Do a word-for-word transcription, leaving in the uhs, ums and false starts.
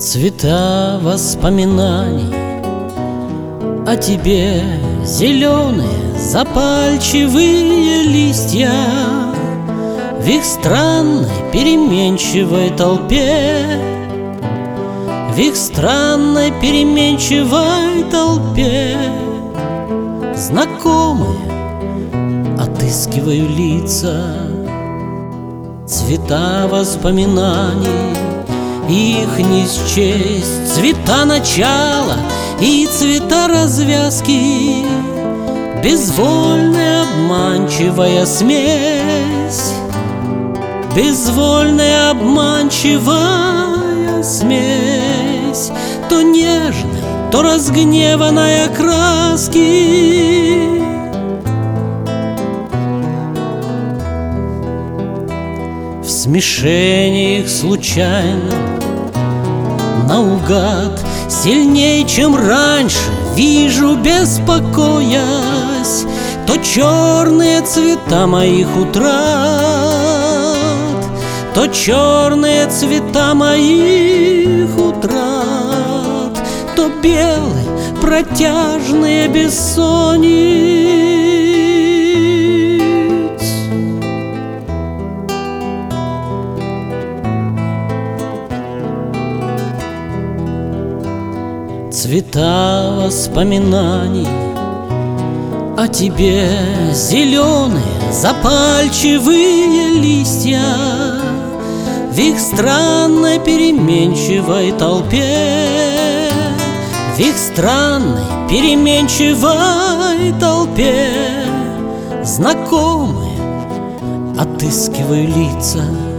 Цвета воспоминаний о тебе, зеленые запальчивые листья, в их странной переменчивой толпе, в их странной переменчивой толпе знакомые отыскиваю лица. Цвета воспоминаний, их не счесть, цвета начала и цвета развязки, безвольная обманчивая смесь, безвольная обманчивая смесь, то нежной, то разгневанной окраски. В смешении их случайно, наугад, сильней, чем раньше, вижу, беспокоясь, то черные цвета моих утрат, то черные цвета моих утрат, то белые протяжные бессонниц. Цвета воспоминаний о тебе, зеленые запальчивые листья, в их странной переменчивой толпе, в их странной переменчивой толпе знакомые отыскиваю лица.